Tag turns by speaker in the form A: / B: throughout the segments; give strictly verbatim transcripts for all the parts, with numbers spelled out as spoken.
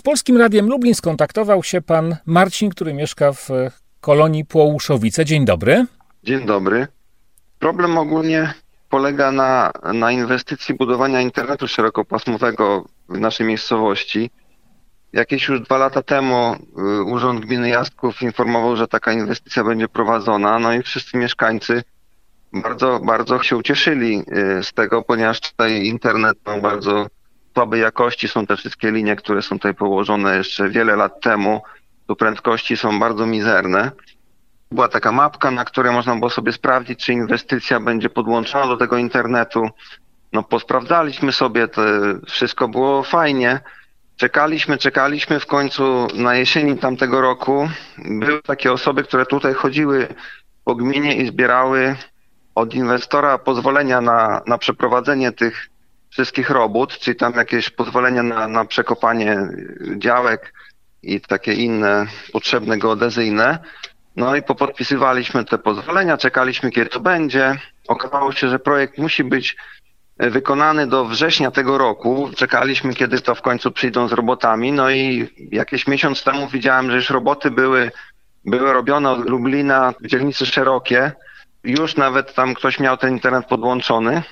A: Z Polskim Radiem Lublin skontaktował się pan Marcin, który mieszka w kolonii Płołuszowice. Dzień dobry.
B: Dzień dobry. Problem ogólnie polega na, na inwestycji budowania internetu szerokopasmowego w naszej miejscowości. Jakieś już dwa lata temu Urząd Gminy Jasków informował, że taka inwestycja będzie prowadzona, no i wszyscy mieszkańcy bardzo, bardzo się ucieszyli z tego, ponieważ tutaj internet ma bardzo słabej jakości, są te wszystkie linie, które są tutaj położone jeszcze wiele lat temu, tu prędkości są bardzo mizerne. Była taka mapka, na której można było sobie sprawdzić, czy inwestycja będzie podłączona do tego internetu. No posprawdzaliśmy sobie, to wszystko było fajnie. Czekaliśmy, czekaliśmy, w końcu na jesieni tamtego roku były takie osoby, które tutaj chodziły po gminie i zbierały od inwestora pozwolenia na, na przeprowadzenie tych wszystkich robót, czyli tam jakieś pozwolenia na, na przekopanie działek i takie inne potrzebne geodezyjne. No i popodpisywaliśmy te pozwolenia, czekaliśmy, kiedy to będzie. Okazało się, że projekt musi być wykonany do września tego roku. Czekaliśmy, kiedy to w końcu przyjdą z robotami. No i jakieś miesiąc temu widziałem, że już roboty były, były robione od Lublina w dzielnicy Szerokie. Już nawet tam ktoś miał ten internet podłączony.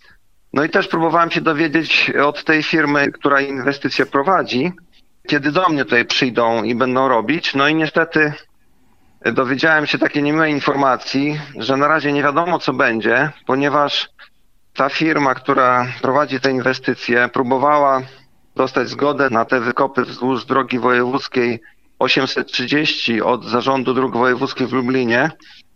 B: No i też próbowałem się dowiedzieć od tej firmy, która inwestycję prowadzi, kiedy do mnie tutaj przyjdą i będą robić. No i niestety dowiedziałem się takiej niemiłej informacji, że na razie nie wiadomo, co będzie, ponieważ ta firma, która prowadzi te inwestycje, próbowała dostać zgodę na te wykopy wzdłuż drogi wojewódzkiej osiemset trzydzieści od Zarządu Dróg Wojewódzkich w Lublinie.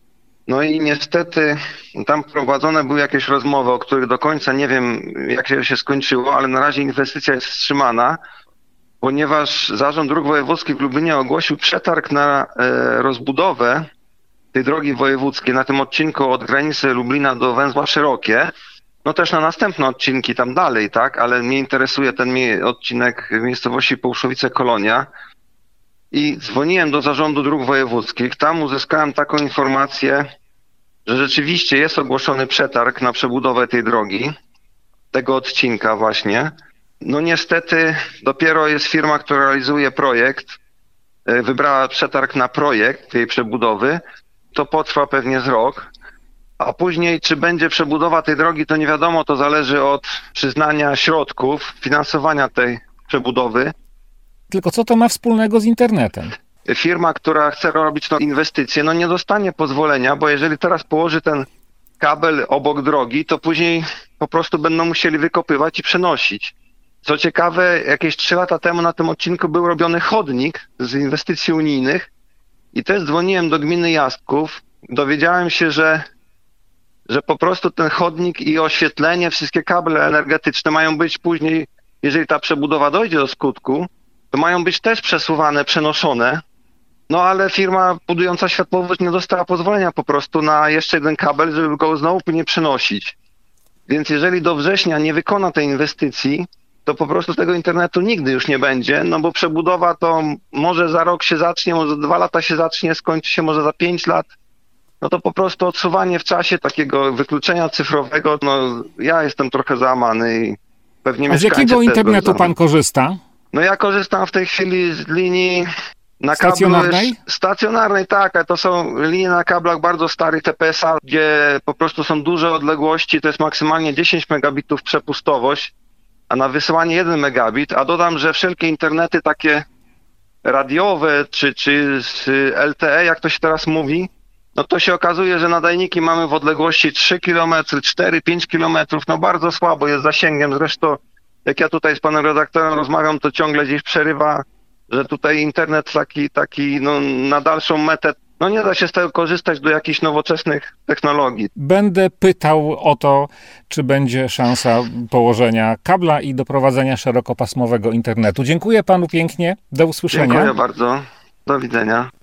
B: No i niestety tam prowadzone były jakieś rozmowy, o których do końca nie wiem, jak się, się skończyło, ale na razie inwestycja jest wstrzymana, ponieważ Zarząd Dróg Wojewódzkich w Lublinie ogłosił przetarg na e, rozbudowę tej drogi wojewódzkiej na tym odcinku od granicy Lublina do Węzła Szerokie. No też na następne odcinki tam dalej, tak, ale mnie interesuje ten mi- odcinek w miejscowości Płołuszowice-Kolonia. I dzwoniłem do Zarządu Dróg Wojewódzkich. Tam uzyskałem taką informację, że rzeczywiście jest ogłoszony przetarg na przebudowę tej drogi, tego odcinka właśnie. No niestety dopiero jest firma, która realizuje projekt, wybrała przetarg na projekt tej przebudowy. To potrwa pewnie z rok. A później, czy będzie przebudowa tej drogi, to nie wiadomo, to zależy od przyznania środków, finansowania tej przebudowy.
A: Tylko co to ma wspólnego z internetem?
B: Firma, która chce robić tą inwestycję, no nie dostanie pozwolenia, bo jeżeli teraz położy ten kabel obok drogi, to później po prostu będą musieli wykopywać i przenosić. Co ciekawe, jakieś trzy lata temu na tym odcinku był robiony chodnik z inwestycji unijnych i też dzwoniłem do gminy Jasków. Dowiedziałem się, że, że po prostu ten chodnik i oświetlenie, wszystkie kable energetyczne mają być później, jeżeli ta przebudowa dojdzie do skutku, to mają być też przesuwane, przenoszone. No ale firma budująca światłowód nie dostała pozwolenia po prostu na jeszcze jeden kabel, żeby go znowu nie przenosić. Więc jeżeli do września nie wykona tej inwestycji, to po prostu tego internetu nigdy już nie będzie, no bo przebudowa to może za rok się zacznie, może za dwa lata się zacznie, skończy się może za pięć lat. No to po prostu odsuwanie w czasie takiego wykluczenia cyfrowego, no ja jestem trochę załamany i pewnie
A: A z jakiego internetu pan korzysta?
B: No ja korzystam w tej chwili z linii na
A: stacjonarnej?
B: Kablu, stacjonarnej, tak, ale to są linie na kablach bardzo starych T P S A, gdzie po prostu są duże odległości, to jest maksymalnie dziesięć megabitów przepustowość, a na wysyłanie jeden megabit, a dodam, że wszelkie internety takie radiowe, czy, czy z L T E, jak to się teraz mówi, no to się okazuje, że nadajniki mamy w odległości trzy kilometry, cztery pięć kilometrów, no bardzo słabo jest zasięgiem, zresztą jak ja tutaj z panem redaktorem rozmawiam, to ciągle gdzieś przerywa, że tutaj internet taki, taki no, na dalszą metę, no nie da się z tego korzystać do jakichś nowoczesnych technologii.
A: Będę pytał o to, czy będzie szansa położenia kabla i doprowadzenia szerokopasmowego internetu. Dziękuję panu pięknie. Do usłyszenia.
B: Dziękuję bardzo. Do widzenia.